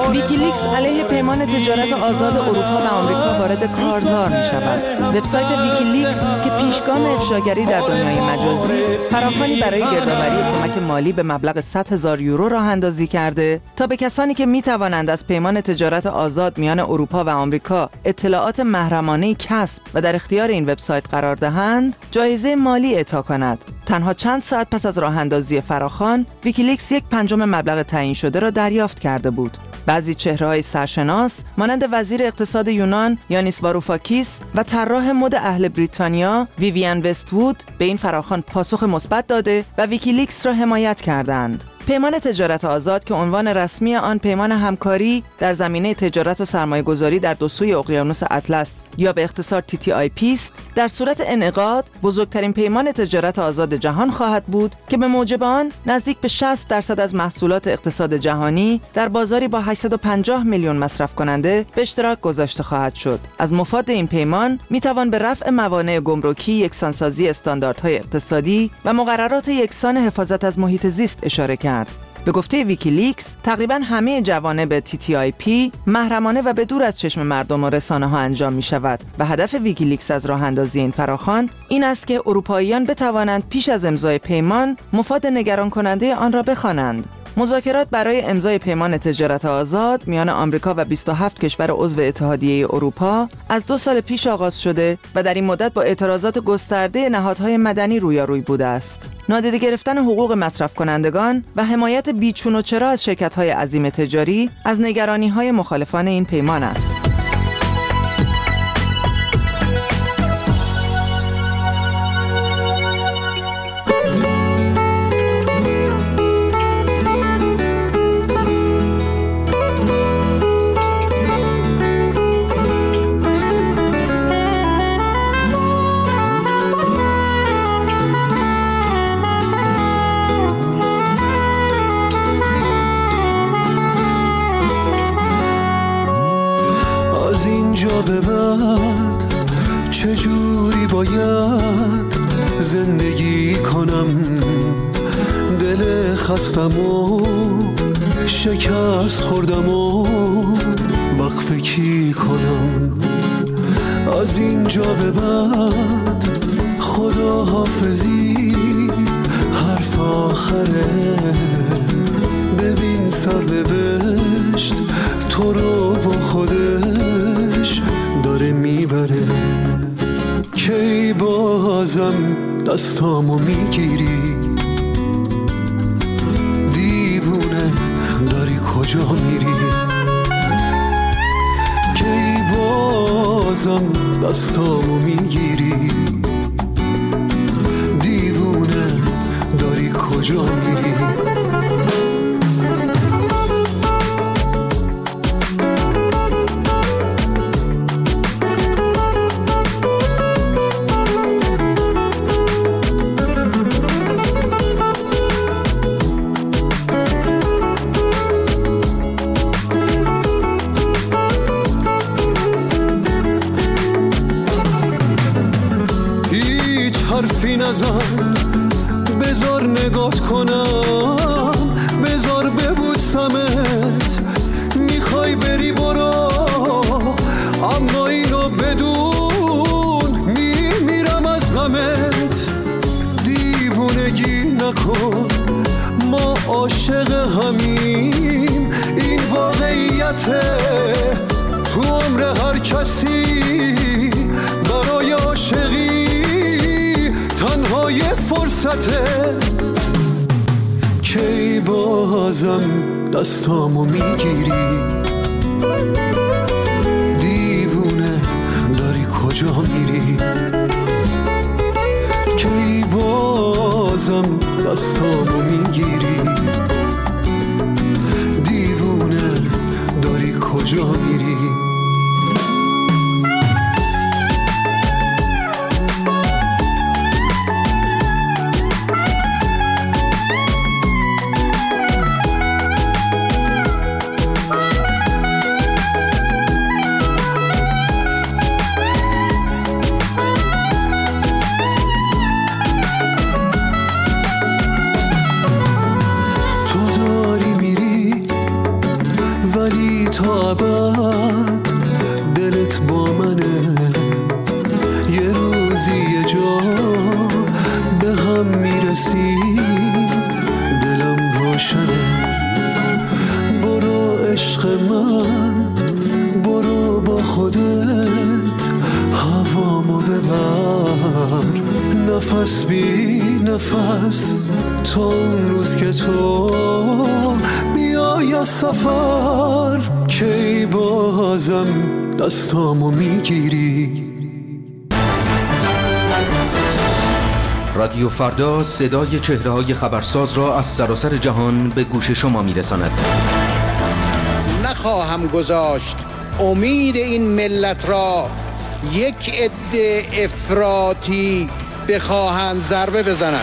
ویکیلیکس علیه پیمان تجارت آزاد اروپا و آمریکا وارد کارزار می شود. وبسایت ویکیلیکس که پیشگام افشاگری در دنیای مجازی است، فراخوانی برای گردآوری کمک مالی به مبلغ 100,000 یورو راه اندازی کرده تا به کسانی که می توانند از پیمان تجارت آزاد میان اروپا و آمریکا اطلاعات محرمانه کسب و در اختیار این وبسایت قرار دهند، جایزه مالی اعطا کند. تنها چند ساعت پس از راه اندازی فراخوان، ویکیلیکس 1/5 مبلغ تعیین شده را دریافت کرده بود. بعضی چهره‌های سرشناس مانند وزیر اقتصاد یونان یانیس واروفاکیس و طراح مد اهل بریتانیا ویویان وست‌وود به این فراخوان پاسخ مثبت داده و ویکیلیکس را حمایت کردند. پیمان تجارت آزاد که عنوان رسمی آن پیمان همکاری در زمینه تجارت و سرمایه‌گذاری در دو سوی اقیانوس اطلس یا به اختصار TTIP است، در صورت انعقاد بزرگترین پیمان تجارت آزاد جهان خواهد بود که به موجب آن نزدیک به 60% از محصولات اقتصاد جهانی در بازاری با 850 میلیون مصرف کننده به اشتراک گذاشته خواهد شد. از مفاد این پیمان میتوان به رفع موانع گمرکی، یکسانسازی استانداردهای اقتصادی و مقررات یکسان حفاظت از محیط زیست اشاره کرد. به گفته ویکیلیکس، تقریباً همه جوانب TTIP محرمانه و به دور از چشم مردم و رسانه‌ها انجام می شود و هدف ویکیلیکس از راه اندازی این فراخوان این است که اروپاییان بتوانند پیش از امضای پیمان مفاد نگران کننده آن را بخوانند. مذاکرات برای امضای پیمان تجارت آزاد میان آمریکا و 27 کشور عضو اتحادیه اروپا از 2 سال پیش آغاز شده و در این مدت با اعتراضات گسترده نهادهای مدنی رویاروی بوده است. نادیده گرفتن حقوق مصرف کنندگان و حمایت بیچون و چرا از شرکت‌های عظیم تجاری از نگرانی‌های مخالفان این پیمان است. به بعد چجوری باید زندگی کنم؟ دل خستم و شکست خوردم و وقفه کی کنم؟ از اینجا به بعد خدا حافظی حرف آخره. ببین سرنوشت تو رو با خودش داره میبره. کی بازم دستامو میگیری؟ دیوونه داری کجا میری؟ کی بازم دستامو میگیری؟ دیوونه داری کجا میری؟ حرفی نزن، بذار نگات کنم، بذار ببوسمت. میخوای بری برو، اما اینو بدون میمیرم از غمت. دیوونگی نکن، ما عاشق همیم، این واقعیته. تو عمر هر کسی برای عاشقی تنها یه فرصته. کی بازم دستامو میگیری؟ دیوونه داری کجا میری؟ کی بازم دستامو میگیری؟ دیوونه داری کجا میری؟ ولی تا ابد دلت با منه، یه روزی یه جا به هم میرسیم، دلم روشنه. برو عشق من، برو با خودت هوامو ببر، نفس بی نفس تا اون روز که تو بیای از سفر، کی بازم دستامو میگیری. رادیو فردا صدای چهره‌های خبرساز را از سراسر جهان به گوش شما میرساند. نخواهم گذاشت امید این ملت را یک عده افراطی بخواهند ضربه بزنند.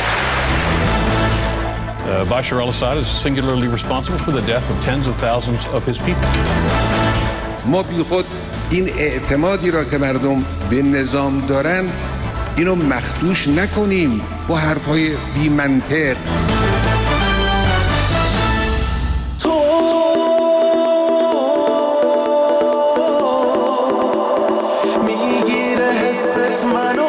Bashar al-Assad is singularly responsible for the death of tens of thousands of his people. ما بی خود این اعتمادی را که مردم به نظام دارن اینو مخدوش نکنیم با حرفای بی منطق. میگیره حست منو،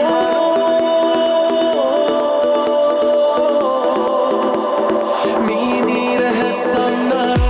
میمیره حسم نرو.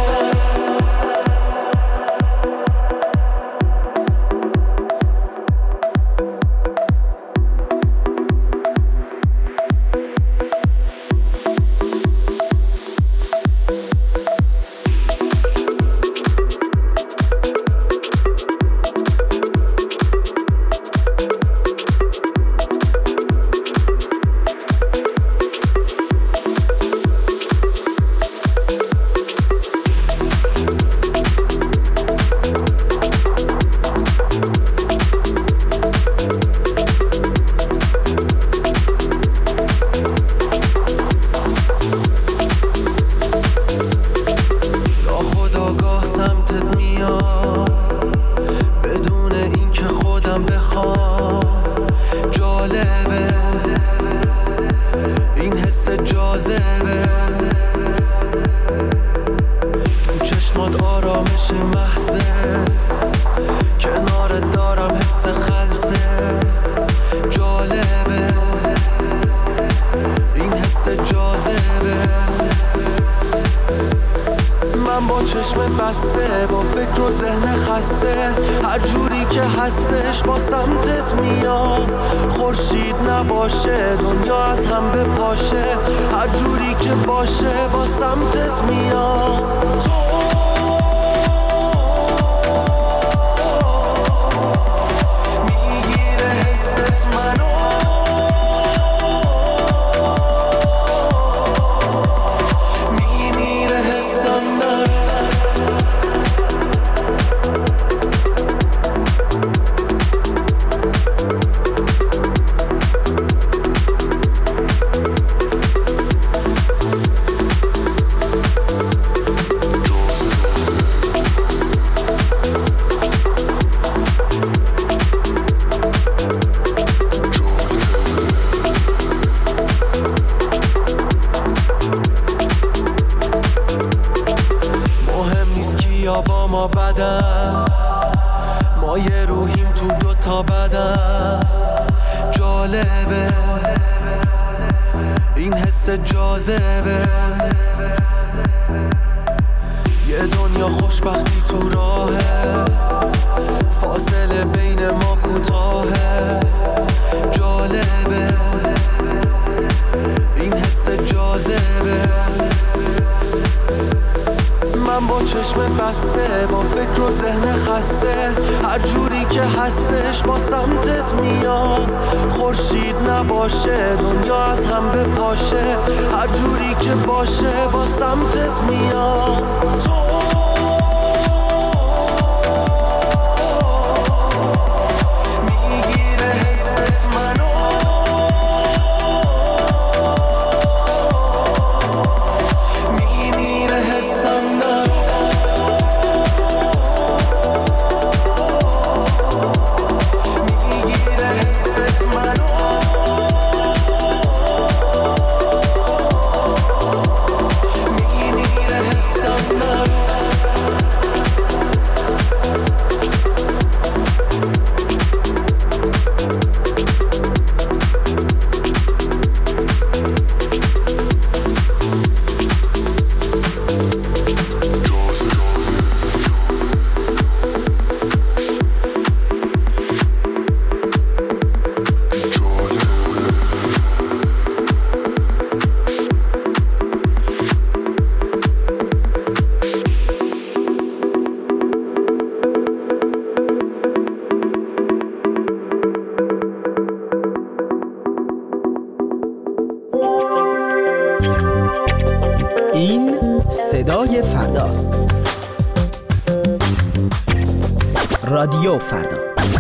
رادیو فردا.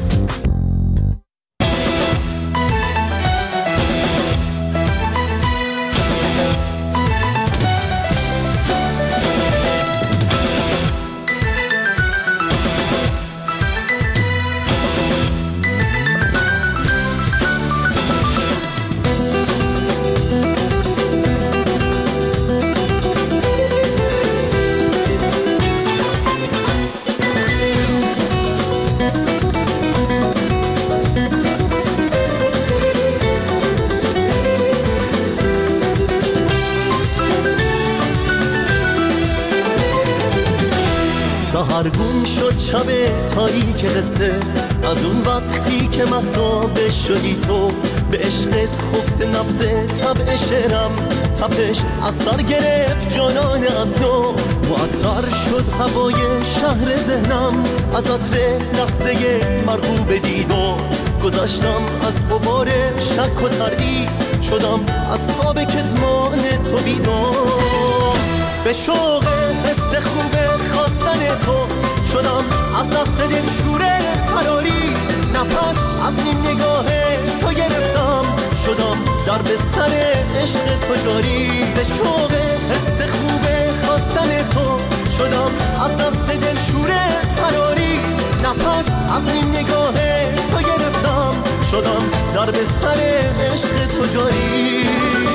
سحرگون شد شب تاریک قصه، از اون وقتی که مهتاب شدی تو، به عشقت خفت نبض طبع شعرم، تپش از سر گرفت جانان از نو، معطر شد هوای شهر ذهنم، از عطر لحظه مرغوب دیدو، گذشتم از غبار شک و تردید، شدم از خواب کتمان تو بیدار، به شوق حس خوب خواستن تو شدم، از دست دل شوره فراری، نفس از این نگاه تو گرفتم، شدم در بستر عشق تو جاری، به شوق حس خوب خواستن تو شدم، از دست دل شوره فراری، نفس از این نگاه تو گرفتم، شدم در بستر عشق تو جاری.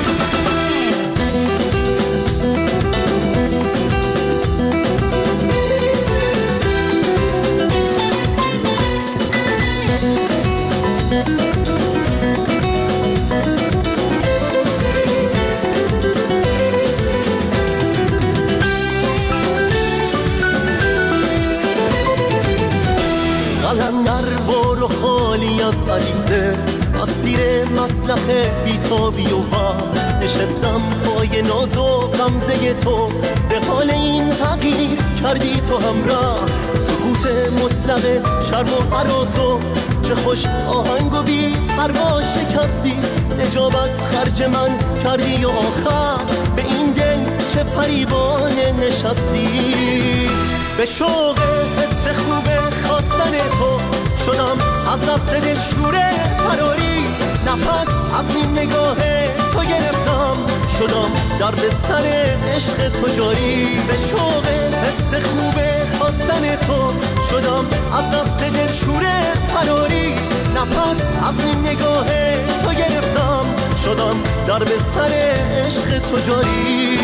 قلندر بارو خالی از غریزه، از سیر مسلخ بیتابی و ها، نشستم پای ناز و غمزه تو، به حال این تغییر کردی تو همراه، سکوت مطلق شرم و هراس و چه خوش آهنگ و بی پروا شکستی، اجابت خرج من کردی و آخر به این دل چه فریبانه نشستی، به شوق حس خوب خواستن تو شدم، از دست دل شوره فراری، نفس از این نگاه تو گرفتم، شدم در بستر عشق تو جاری، به شوق حس خوب خواستن تو شدم، از دست دل شوره فراری، نفس از این نگاه تو گرفتم، شدم در بستر عشق تو جاری.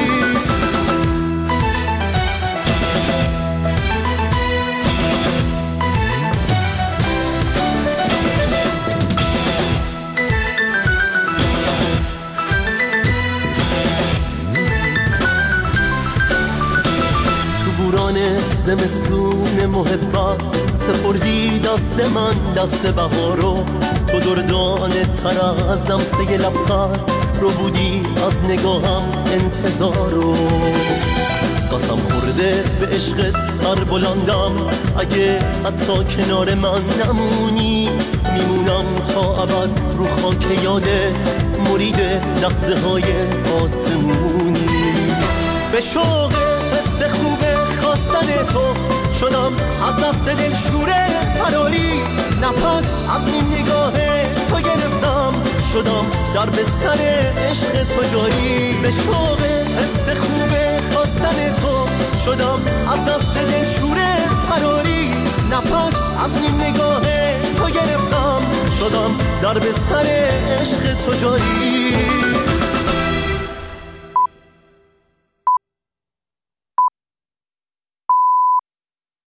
زمستون محبت سپردی دست من دست بهارو، تو دردانه تر از لمسه لبخند رو بودی، از نگاهم انتظارو، قسم خورده به عشقت سر بلندم، اگه حتی کنار من نمونی، میمونم تا ابد رو خاک یادت، مرید لحظه های آسمونی، به شوق حس خوبه خواستن تو شدم، از دست دل شوره فراری، نفس از این نگاه تو گرفتم، شدم در بستر عشق تو جاری، به شوق حس خوبه خواستن تو شدم، از دست دل شوره فراری، نفس از این نگاه تو گرفتم، شدم در بستر عشق تو جاری.